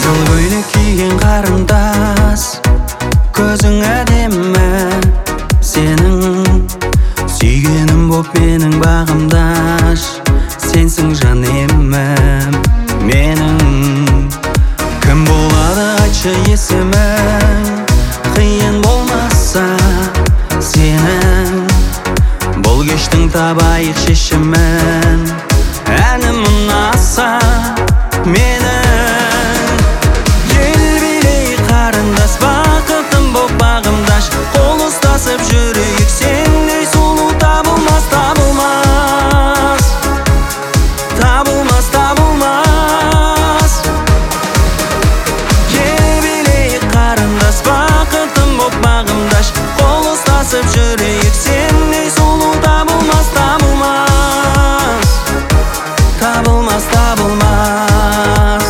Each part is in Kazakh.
Қызыл көйлек киген қарындас, көзің әдемі сенің, сүйгенім боп менің бағымдаш, сенсің жанемім менің. Кім болады айтшы есімің, қиын болмаса сенің, бұл кештің табайық шешімін. Әнім ұнаса менің, ел билейік қарындас, бақытым боп бағымдаш, қол ұстасып жүрейік, сендей сұлу табылмас, табылмас, табылмас, табылмас. Ел билейік қарындас, бақытым боп бағымдаш, қол ұстасып жүрейік, сендей сұлу табылмас, табылмас, табылмас, табылмас.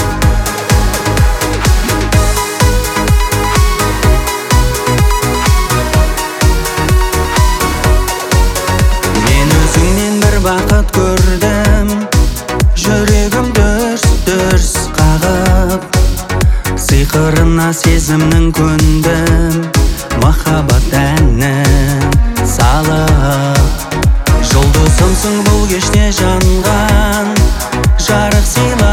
Мен өзіңнен бір бақыт көрдім, жүрегім дүрс-дүрс қағып, сиқырына сезімнің көндім, махаббат әнін салып. Жұлдызымсың бұл кеште жанған, жарық сыйлап